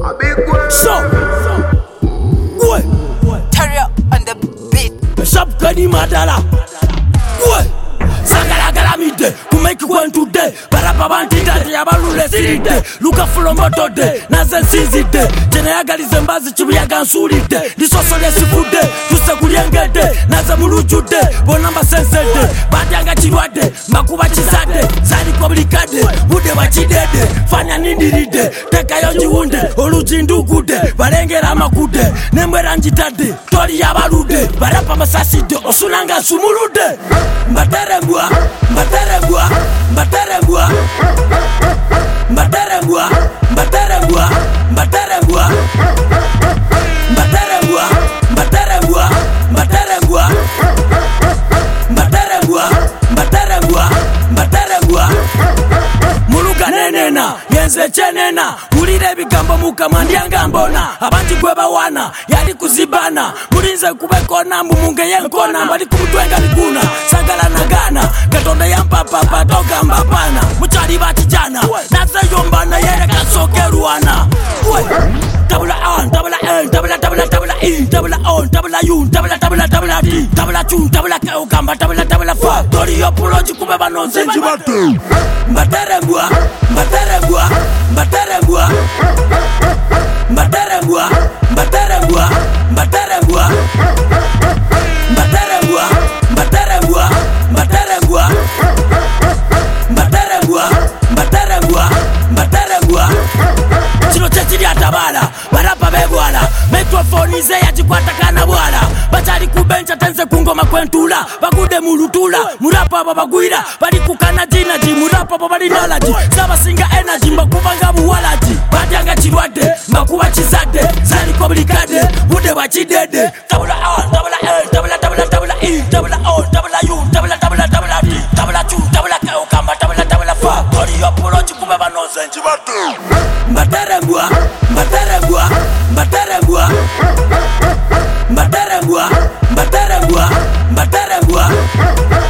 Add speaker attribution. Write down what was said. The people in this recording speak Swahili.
Speaker 1: So, what?
Speaker 2: Terror on the beat.
Speaker 1: Shop Kani Madala. What? Sagala mide, kumeki kwentu de. Barapa bantita yabalule siride. Luka fulomboto de, nazen sizide. Jene yagalize mbazi chibu yagansulide. Disoso lesifude, tuse kuliengede. Naze mulujude, bonamba sensede. Badi yanga chilwade, makuba chizade. Zali publikade, ude wachidede. Fanya nindiride, teka yonji unde. Olujindugude, balengera makude. Nembera njitade, tori yabalude. Barapa masaside, osunanga sumulude. Mbaterembua, mbaterembua, mbaterembua, mbaterembua, mbaterembua, mbaterembua, mbaterembua, mbaterembua, mbaterembua, mbaterembua, mbaterembua, mbaterembua. Muluga nenena, yenze chenena. Ulire bigambo mukamandianga mbona. Abanji kweba wana, yali kuzibana. Mulinze kubekona, mumunge yenkona. Mbali kumutwenga liguna, sagala nagana. Katonda yampapa patoka mbapana. Muchari batijana, naze yombana yere kasokeruana. Tabula on, tabula N, tabula E, tabula on, tabula U, tabula D, tabula chun, tabula keukamba, tabula fa. Tori yopoloji kubeba nonsenji matu. Mbaterembua, mbaterembua, mbaterembua, mbaterembua, mbaterembua, mbaterembua, mbaterembua, mbaterembua, mbaterembua, mbaterembua, mbaterembua, mbaterembua. Chino chechiri atabala, barapa begwala. Metrofonize ya chikwata kana bwala. Bachari kubencha tense kungoma kwentula. Bagude mulutula, murapa babagwira. Bari kukana jinaji, murapa babalinalaji. Saba singa energy, mbakubanga buwalaji. Badianga chilwade, mbakuwa chizade. Zali publikade, ude wachidede. Tabula on, tabula L, tabula E, tabula on, tabula U, tabula D, tabula chun, tabula keukamba, tabula fa. Tori yopoloji kubeba nonsenji matu. Mbaterembua, mbaterembua, mbaterembua, mbaterembua, mbaterembua, mbaterembua.